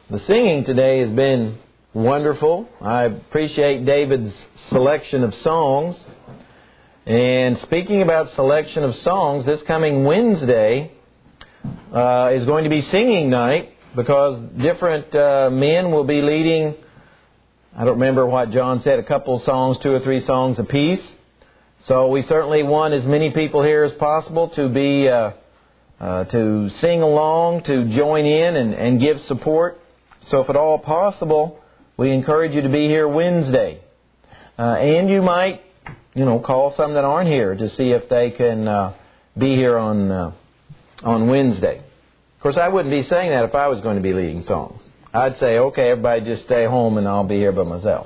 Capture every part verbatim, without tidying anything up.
The singing today has been wonderful. I appreciate David's selection of songs. And speaking about selection of songs, this coming Wednesday uh, is going to be singing night because different uh, men will be leading, I don't remember what John said, a couple of songs, two or three songs apiece. So we certainly want as many people here as possible to be uh, uh, to sing along, to join in and, and give support. So if at all possible, we encourage you to be here Wednesday. Uh, and you might, you know, call some that aren't here to see if they can uh, be here on uh, on Wednesday. Of course, I wouldn't be saying that if I was going to be leading songs. I'd say, okay, everybody just stay home and I'll be here by myself.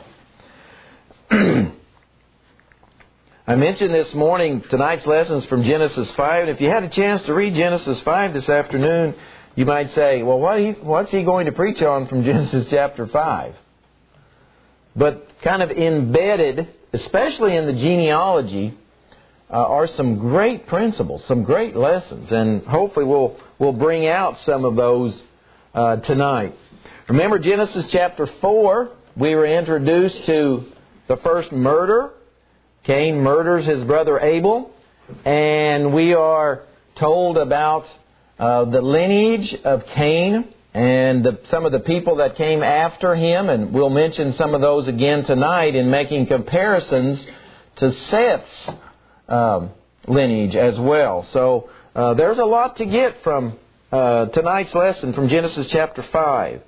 I mentioned this morning tonight's lessons from Genesis five. And if you had a chance to read Genesis five this afternoon, you might say, well, what he, what's he going to preach on from Genesis chapter five? But kind of embedded, especially in the genealogy, uh, are some great principles, some great lessons. And hopefully we'll, we'll bring out some of those uh, tonight. Remember Genesis chapter four, we were introduced to the first murder. Cain murders his brother Abel. And we are told about Uh, the lineage of Cain and the, some of the people that came after him, and we'll mention some of those again tonight in making comparisons to Seth's um, lineage as well. So uh, there's a lot to get from uh, tonight's lesson from Genesis chapter five.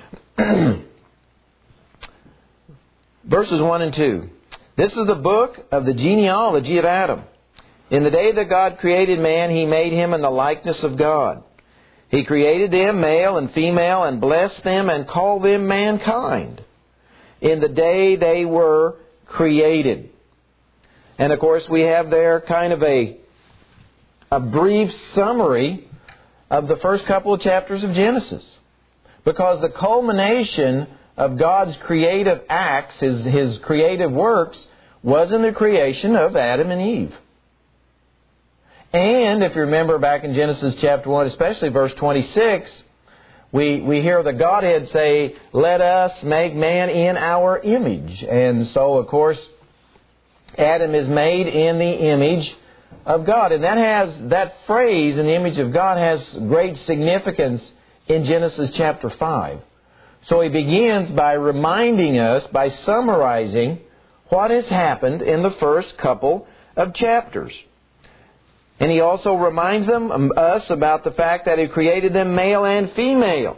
Verses one and two. This is the book of the genealogy of Adam. In the day that God created man, He made him in the likeness of God. He created them, male and female, and blessed them and called them mankind. In the day they were created. And of course we have there kind of a, a brief summary of the first couple of chapters of Genesis. Because the culmination of God's creative acts, His, His creative works, was in the creation of Adam and Eve. And if you remember back in Genesis chapter one, especially verse twenty-six, we, we hear the Godhead say, let us make man in our image. And so, of course, Adam is made in the image of God. And that has, that phrase, in the image of God, has great significance in Genesis chapter five. So he begins by reminding us, by summarizing what has happened in the first couple of chapters. And he also reminds them, us about the fact that He created them male and female.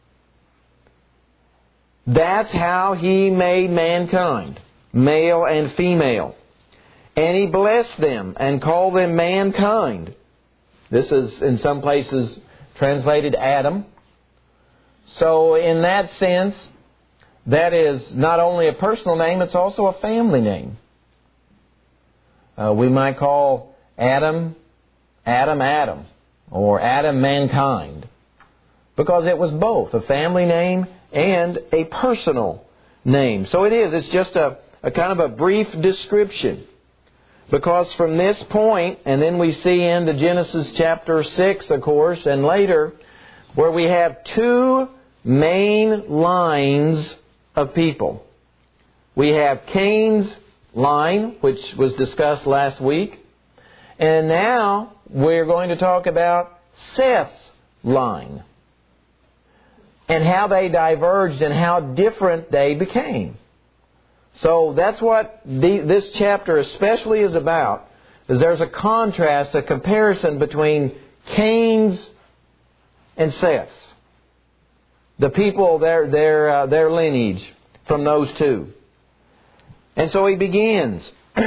That's how He made mankind, male and female. And He blessed them and called them mankind. This is in some places translated Adam. So in that sense, that is not only a personal name, it's also a family name. Uh, we might call Adam Adam, Adam, or Adam, mankind, because it was both a family name and a personal name. So it is, it's just a, a kind of a brief description, because from this point, and then we see into Genesis chapter six, of course, and later, where we have two main lines of people. We have Cain's line, which was discussed last week, and now we're going to talk about Seth's line and how they diverged and how different they became. So that's what the, this chapter especially is about, is there's a contrast, a comparison between Cain's and Seth's. The people, their, their, uh, their lineage from those two. And so he begins.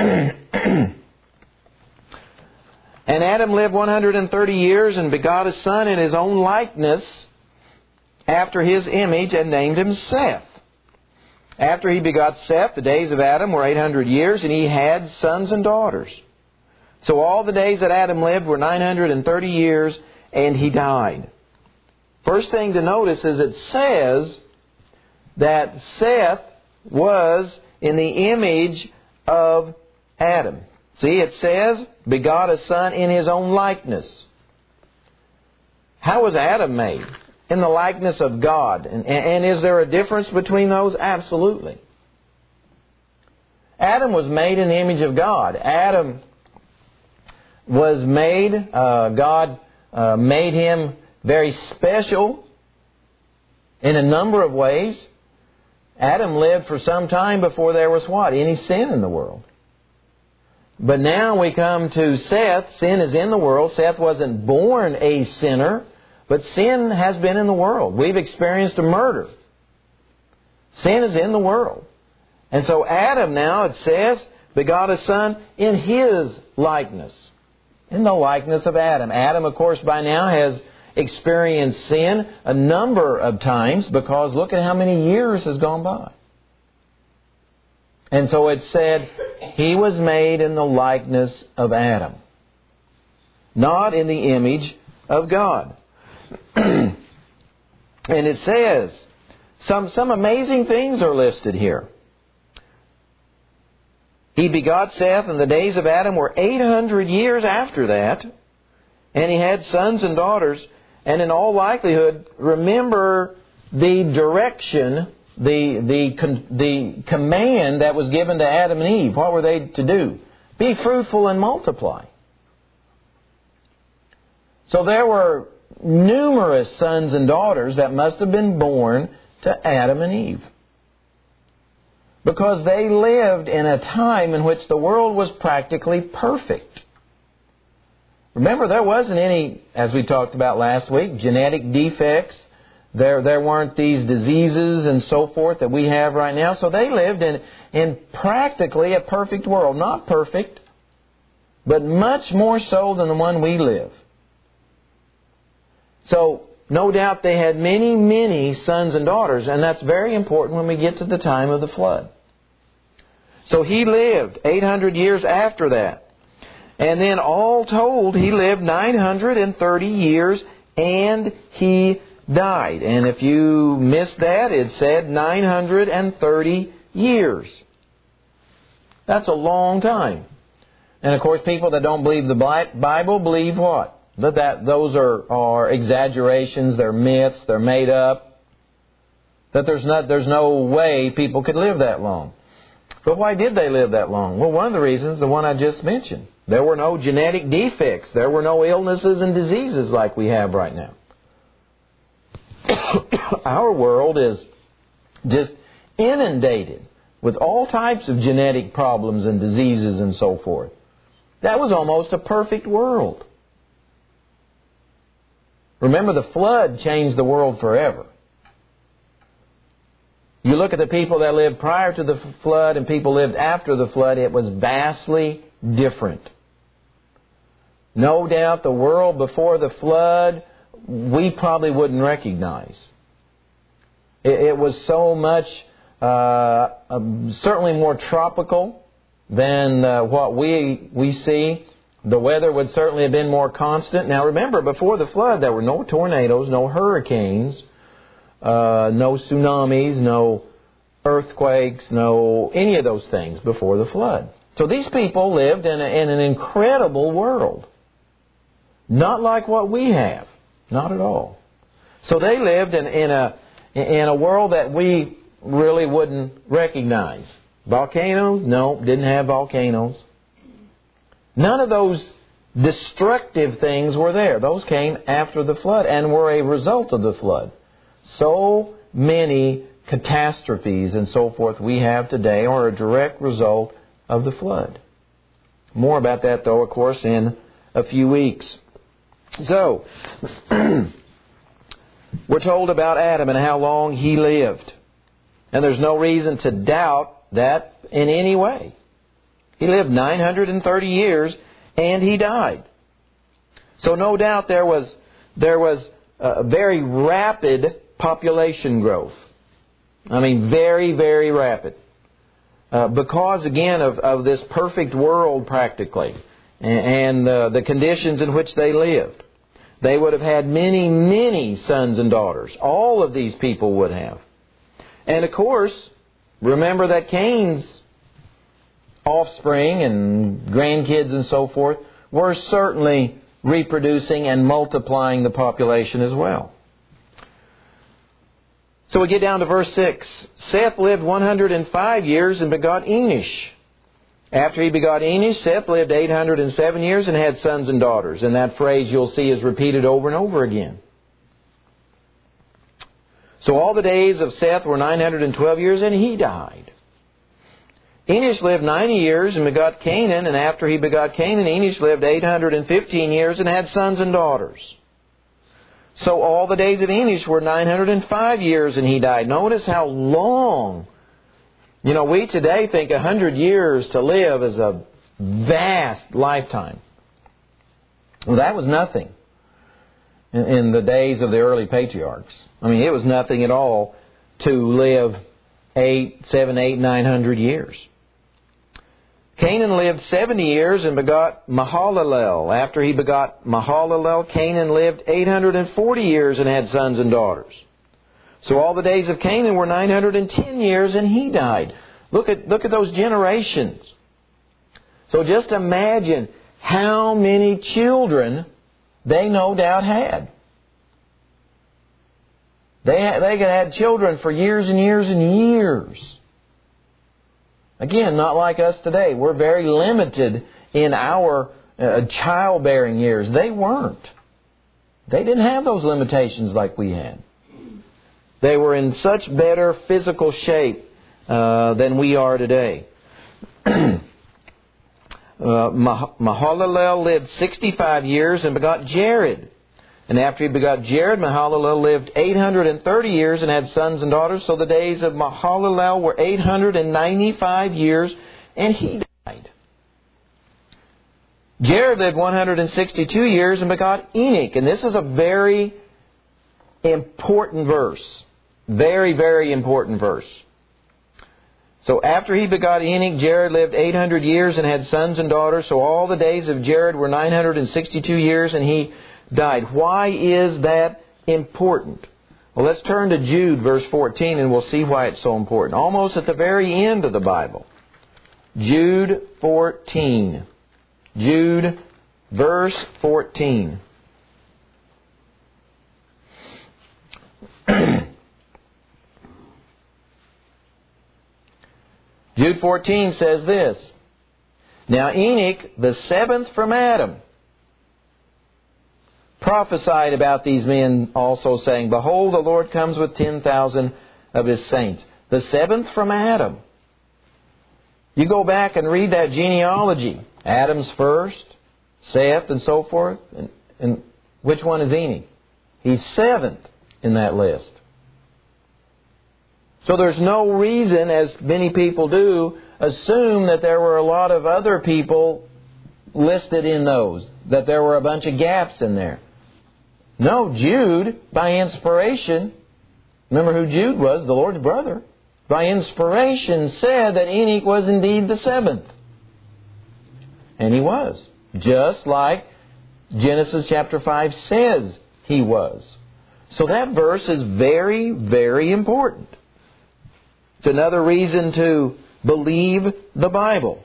And Adam lived one hundred thirty years and begot a son in his own likeness after his image and named him Seth. After he begot Seth, the days of Adam were eight hundred years, and he had sons and daughters. So all the days that Adam lived were nine hundred thirty years, and he died. First thing to notice is it says that Seth was in the image of Adam. See, it says, begot a son in his own likeness. How was Adam made? in the likeness of God. And, and is there a difference between those? Absolutely. Adam was made in the image of God. Adam was made, uh, God uh, made him very special in a number of ways. Adam lived for some time before there was what? Any sin in the world. But now we come to Seth. Sin is in the world. Seth wasn't born a sinner, but sin has been in the world. We've experienced a murder. Sin is in the world. And so Adam now, it says, begot a son in his likeness. In the likeness of Adam. Adam, of course, by now has experienced sin a number of times, because look at how many years has gone by. And so it said, he was made in the likeness of Adam, not in the image of God. And it says, some, some amazing things are listed here. He begot Seth, and the days of Adam were eight hundred years after that. And he had sons and daughters. And in all likelihood, remember the direction, the, the, the command that was given to Adam and Eve. What were they to do? Be fruitful and multiply. So there were numerous sons and daughters that must have been born to Adam and Eve, because they lived in a time in which the world was practically perfect. Remember, there wasn't any, as we talked about last week, genetic defects. There, there weren't these diseases and so forth that we have right now. So they lived in, in practically a perfect world. Not perfect, but much more so than the one we live. So, no doubt they had many, many sons and daughters, and that's very important when we get to the time of the flood. So he lived eight hundred years after that. And then all told, he lived nine hundred thirty years, and he died. And if you missed that, it said nine hundred thirty years. That's a long time. And of course, people that don't believe the Bible believe what? That, that those are, are exaggerations, they're myths, they're made up. That there's not, there's no way people could live that long. But why did they live that long? Well, one of the reasons, the one I just mentioned. There were no genetic defects. There were no illnesses and diseases like we have right now. Our world is just inundated with all types of genetic problems and diseases and so forth. That was almost a perfect world. Remember, the flood changed the world forever. You look at the people that lived prior to the flood and people lived after the flood, it was vastly different. No doubt the world before the flood, we probably wouldn't recognize. It, it was so much, uh, uh, certainly more tropical than uh, what we we see. The weather would certainly have been more constant. Now remember, before the flood, there were no tornadoes, no hurricanes, uh, no tsunamis, no earthquakes, no any of those things before the flood. So these people lived in, a, in an incredible world. Not like what we have. Not at all. So they lived in, in, a, in a world that we really wouldn't recognize. Volcanoes? No, didn't have volcanoes. None of those destructive things were there. Those came after the flood and were a result of the flood. So many catastrophes and so forth we have today are a direct result of the flood. More about that, though, of course, in a few weeks. So, we're told about Adam and how long he lived. And there's no reason to doubt that in any way. He lived nine hundred thirty years, and he died. So no doubt there was there was a very rapid population growth. I mean, very, very rapid. Uh, because, again, of, of this perfect world practically, and, and uh, the conditions in which they lived. They would have had many, many sons and daughters. All of these people would have. And of course, remember that Cain's offspring and grandkids and so forth were certainly reproducing and multiplying the population as well. So we get down to verse six. Seth lived one hundred five years and begot Enosh. After he begot Enosh, Seth lived eight hundred seven years and had sons and daughters. And that phrase you'll see is repeated over and over again. So all the days of Seth were nine hundred twelve years, and he died. Enosh lived ninety years and begot Canaan, and after he begot Canaan, Enosh lived eight hundred fifteen years and had sons and daughters. So all the days of Enosh were nine hundred five years, and he died. Notice how long. You know, we today think one hundred years to live is a vast lifetime. Well, that was nothing in, in the days of the early patriarchs. I mean, it was nothing at all to live eight, seven, eight, nine hundred years. Canaan lived seventy years and begot Mahalalel. After he begot Mahalalel, Canaan lived eight hundred forty years and had sons and daughters. So all the days of Canaan were nine hundred ten years, and he died. Look at, look at those generations. So just imagine how many children they no doubt had. They had, they had children for years and years and years. Again, not like us today. We're very limited in our uh, childbearing years. They weren't. They didn't have those limitations like we had. They were in such better physical shape uh, than we are today. uh, Mahalalel lived sixty-five years and begot Jared. And after he begot Jared, Mahalalel lived eight hundred thirty years and had sons and daughters. So the days of Mahalalel were eight hundred ninety-five years, and he died. Jared lived one hundred sixty-two years and begot Enoch. And this is a very important verse. Very, very important verse. So after he begot Enoch, Jared lived eight hundred years and had sons and daughters. So all the days of Jared were nine hundred sixty-two years, and he died. Why is that important? Well, let's turn to Jude, verse fourteen, and we'll see why it's so important. Almost at the very end of the Bible. Jude fourteen. Jude, verse fourteen. Jude fourteen says this. Now Enoch, the seventh from Adam, prophesied about these men also, saying, Behold, the Lord comes with ten thousand of His saints. The seventh from Adam. You go back and read that genealogy. Adam's first, Seth, and so forth. And, and which one is Enoch? He's seventh in that list. So there's no reason, as many people do, assume that there were a lot of other people listed in those, that there were a bunch of gaps in there. No, Jude, by inspiration, remember who Jude was, the Lord's brother, by inspiration said that Enoch was indeed the seventh. And he was, just like Genesis chapter five says he was. So that verse is very, very important. It's another reason to believe the Bible.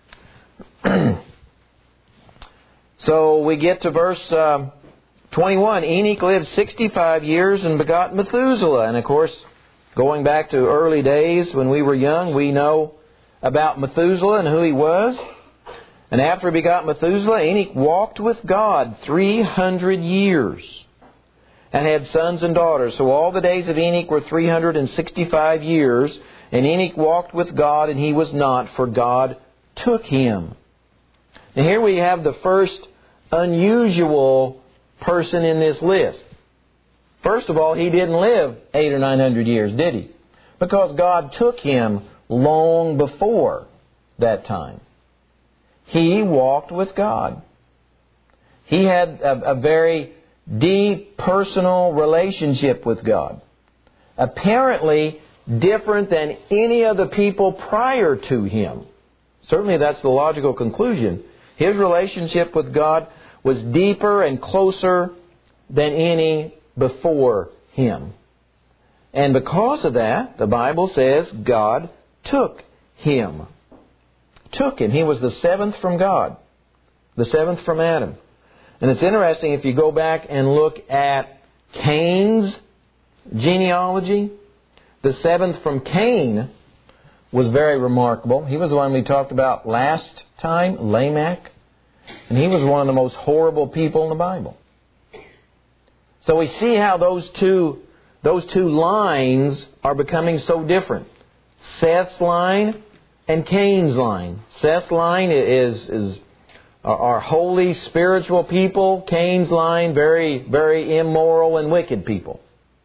So we get to verse uh, twenty-one. Enoch lived sixty-five years and begot Methuselah. And of course, going back to early days when we were young, we know about Methuselah and who he was. And after he begot Methuselah, Enoch walked with God three hundred years and had sons and daughters. So all the days of Enoch were three hundred sixty-five years. And Enoch walked with God, and he was not, for God took him. Now here we have the first unusual person in this list. First of all, he didn't live eight or nine hundred years, did he? Because God took him long before that time. He walked with God. He had a, a very deep personal relationship with God. Apparently different than any of the people prior to him. Certainly that's the logical conclusion. His relationship with God was deeper and closer than any before him. And because of that, the Bible says God took him. Took him. He was the seventh from God. The seventh from Adam. And it's interesting, if you go back and look at Cain's genealogy, the seventh from Cain was very remarkable. He was the one we talked about last time, Lamech. And he was one of the most horrible people in the Bible. So we see how those two, those two lines are becoming so different. Seth's line and Cain's line. Seth's line is, is are holy, spiritual people. Cain's line, very, very immoral and wicked people.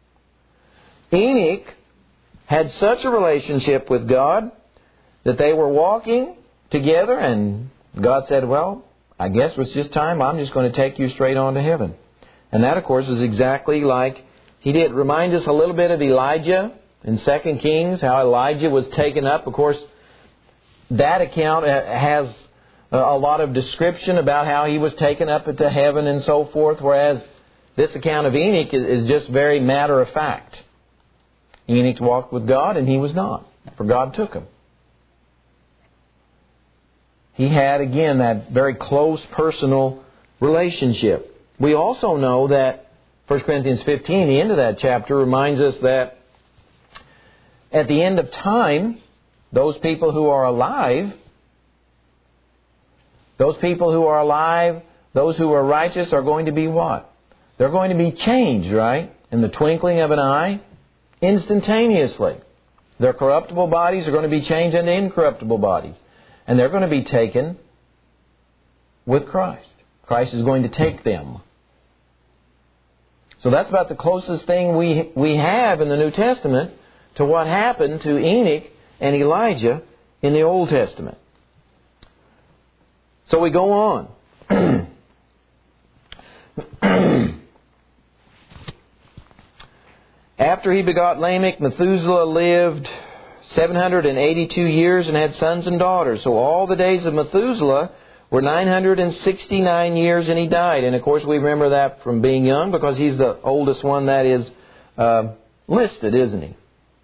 Enoch had such a relationship with God that they were walking together, and God said, well, I guess it's just time. I'm just going to take you straight on to heaven. And that, of course, is exactly like He did. Remind us a little bit of Elijah in Second Kings, how Elijah was taken up. Of course, that account has a lot of description about how he was taken up into heaven and so forth, whereas this account of Enoch is just very matter of fact. Enoch walked with God and he was not, for God took him. He had, again, that very close personal relationship. We also know that First Corinthians fifteen, the end of that chapter, reminds us that at the end of time, those people who are alive, those people who are alive, those who are righteous are going to be what? They're going to be changed, right? In the twinkling of an eye, instantaneously. Their corruptible bodies are going to be changed into incorruptible bodies. And they're going to be taken with Christ. Christ is going to take them. So that's about the closest thing we we have in the New Testament to what happened to Enoch and Elijah in the Old Testament. So we go on. After he begot Lamech, Methuselah lived seven hundred eighty-two years and had sons and daughters. So all the days of Methuselah were nine hundred sixty-nine years, and he died. And of course we remember that from being young, because he's the oldest one that is uh, listed, isn't he?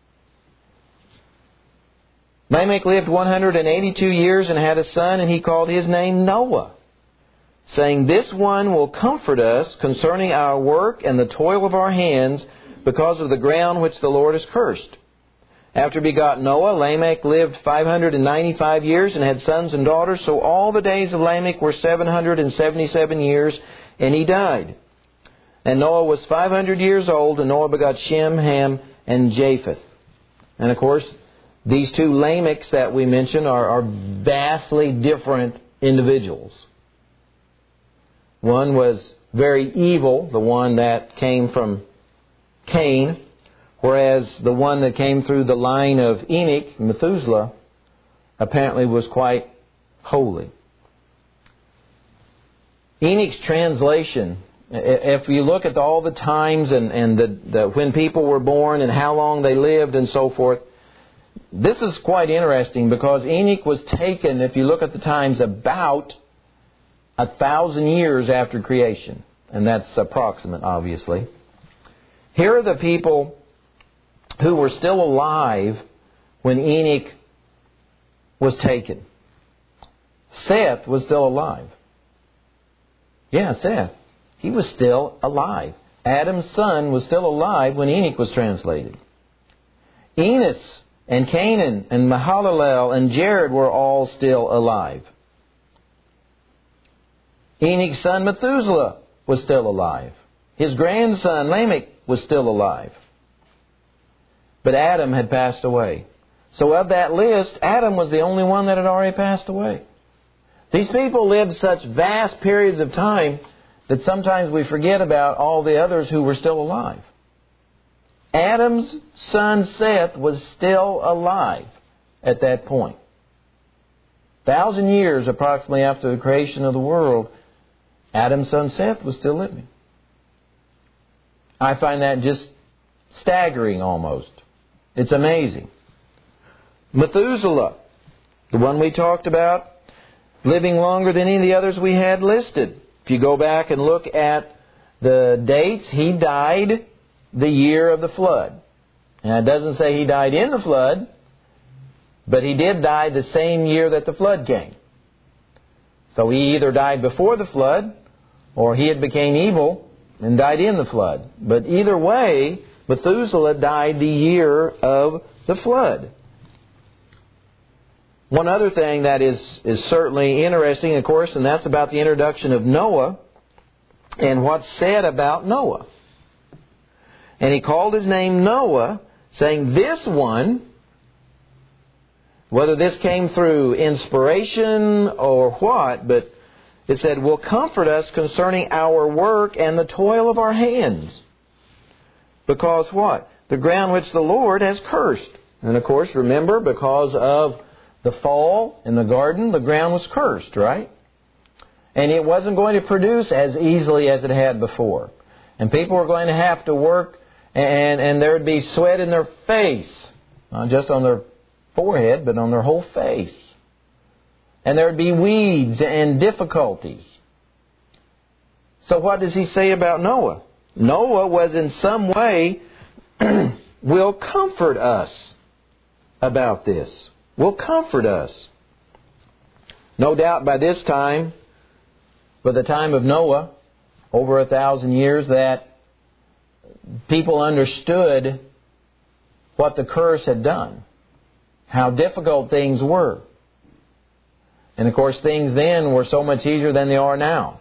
Lamech lived one hundred eighty-two years and had a son, and he called his name Noah, saying, "This one will comfort us concerning our work and the toil of our hands, because of the ground which the Lord has cursed." After begot Noah, Lamech lived five hundred ninety-five years and had sons and daughters. So all the days of Lamech were seven hundred seventy-seven years, and he died. And Noah was five hundred years old, and Noah begot Shem, Ham, and Japheth. And of course, these two Lamechs that we mentioned are, are vastly different individuals. One was very evil, the one that came from Cain, whereas the one that came through the line of Enoch, Methuselah, apparently was quite holy. Enoch's translation, if you look at all the times and, and the, the, when people were born and how long they lived and so forth, this is quite interesting, because Enoch was taken, if you look at the times, about a thousand years after creation. And that's approximate, obviously. Here are the people who were still alive when Enoch was taken. Seth was still alive. Yeah, Seth. He was still alive. Adam's son was still alive when Enoch was translated. Enos and Canaan and Mahalalel and Jared were all still alive. Enoch's son Methuselah was still alive. His grandson Lamech was still alive. But Adam had passed away. So of that list, Adam was the only one that had already passed away. These people lived such vast periods of time that sometimes we forget about all the others who were still alive. Adam's son Seth was still alive at that point. A thousand years approximately after the creation of the world, Adam's son Seth was still living. I find that just staggering almost. It's amazing. Methuselah, the one we talked about, living longer than any of the others we had listed. If you go back and look at the dates, he died the year of the flood. Now, it doesn't say he died in the flood, but he did die the same year that the flood came. So he either died before the flood, or he had became evil and died in the flood. But either way, Methuselah died the year of the flood. One other thing that is, is certainly interesting, of course, and that's about the introduction of Noah and what's said about Noah. And he called his name Noah, saying, this one, whether this came through inspiration or what, but it said, will comfort us concerning our work and the toil of our hands. Because what? The ground which the Lord has cursed. And of course, remember, because of the fall in the garden, the ground was cursed, right? And it wasn't going to produce as easily as it had before. And people were going to have to work, and, and there would be sweat in their face. Not just on their forehead, but on their whole face. And there would be weeds and difficulties. So what does he say about Noah? Noah was in some way will comfort us about this. Will comfort us. No doubt by this time, by the time of Noah, over a thousand years, that people understood what the curse had done. How difficult things were. And of course, things then were so much easier than they are now.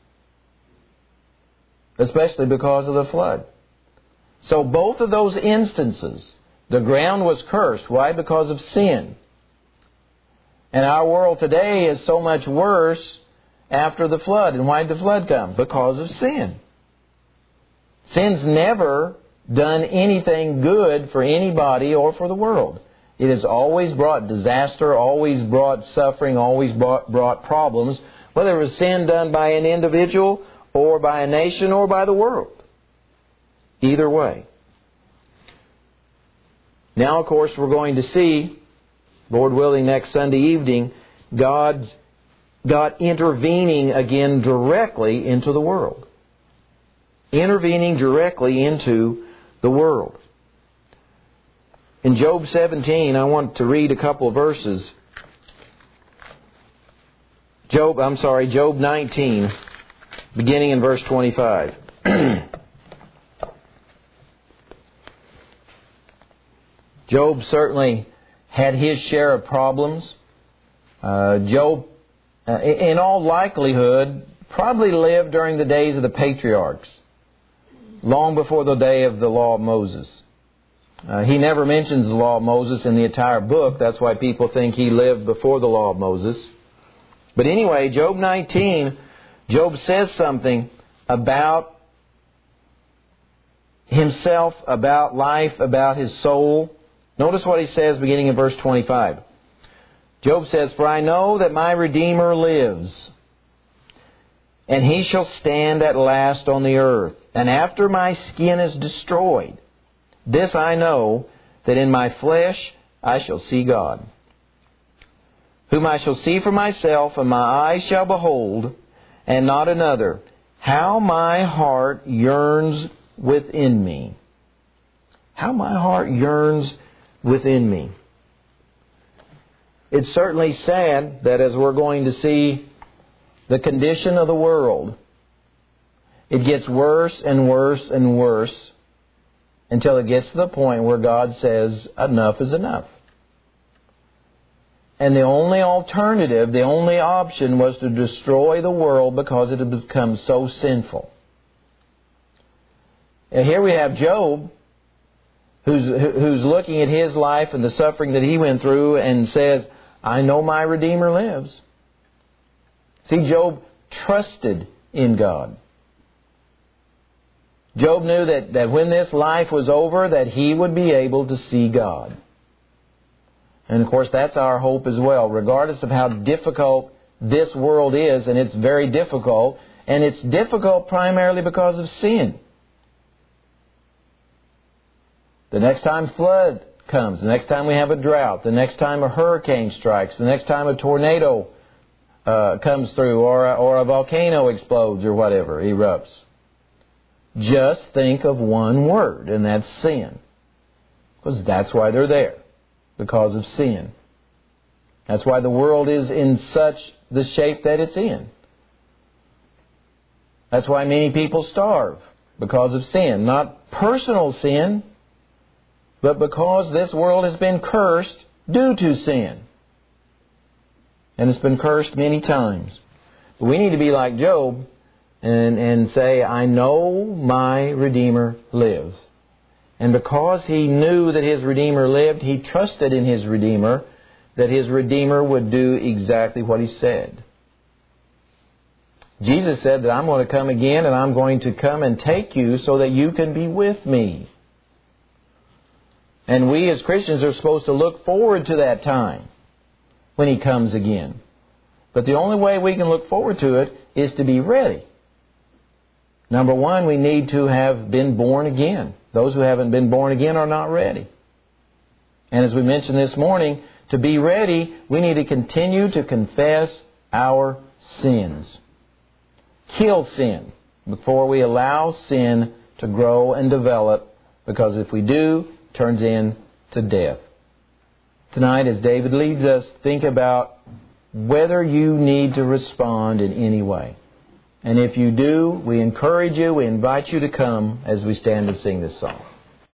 Especially because of the flood. So both of those instances, the ground was cursed. Why? Because of sin. And our world today is so much worse after the flood. And why did the flood come? Because of sin. Sin's never done anything good for anybody or for the world. It has always brought disaster, always brought suffering, always brought, brought problems, whether it was sin done by an individual or by a nation or by the world. Either way. Now, of course, we're going to see, Lord willing, next Sunday evening, God, God intervening again directly into the world. Intervening directly into the world. In Job seventeen, I want to read a couple of verses. Job, I'm sorry, Job nineteen, beginning in verse twenty-five. Job certainly had his share of problems. Uh, Job, uh, in all likelihood, probably lived during the days of the patriarchs, long before the day of the law of Moses. Uh, he never mentions the law of Moses in the entire book. That's why people think he lived before the law of Moses. But anyway, Job nineteen, Job says something about himself, about life, about his soul. Notice what he says beginning in verse twenty-five. Job says, "For I know that my Redeemer lives, and He shall stand at last on the earth. And after my skin is destroyed, this I know, that in my flesh I shall see God, whom I shall see for myself, and my eyes shall behold, and not another. How my heart yearns within me." How my heart yearns within me. It's certainly sad that as we're going to see the condition of the world, it gets worse and worse and worse until it gets to the point where God says, enough is enough. And the only alternative, the only option was to destroy the world because it had become so sinful. And here we have Job, who's, who's looking at his life and the suffering that he went through and says, I know my Redeemer lives. See, Job trusted in God. Job knew that, that when this life was over, that he would be able to see God. And of course, that's our hope as well, regardless of how difficult this world is, and it's very difficult, and it's difficult primarily because of sin. The next time flood comes, the next time we have a drought, the next time a hurricane strikes, the next time a tornado uh, comes through, or a, or a volcano explodes or whatever, erupts, just think of one word, and that's sin. Because that's why they're there. Because of sin. That's why the world is in such the shape that it's in. That's why many people starve. because of sin. Not personal sin, but because this world has been cursed due to sin. And it's been cursed many times. But we need to be like Job and, and say, I know my Redeemer lives. And because he knew that his Redeemer lived, he trusted in his Redeemer, that his Redeemer would do exactly what he said. Jesus said that I'm going to come again, and I'm going to come and take you so that you can be with me. And we as Christians are supposed to look forward to that time when He comes again. But the only way we can look forward to it is to be ready. Number one, we need to have been born again. Those who haven't been born again are not ready. And as we mentioned this morning, to be ready, we need to continue to confess our sins. Kill sin before we allow sin to grow and develop, because if we do, it turns into death. Tonight, as David leads us, think about whether you need to respond in any way. And if you do, we encourage you, we invite you to come as we stand and sing this song.